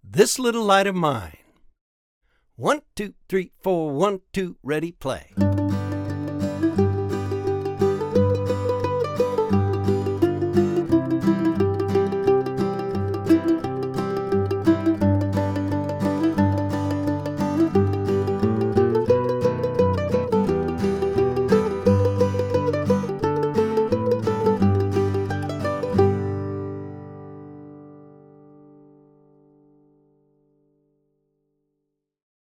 This Little Light of Mine. 1, 2, 3, 4, 1, 2, ready, play.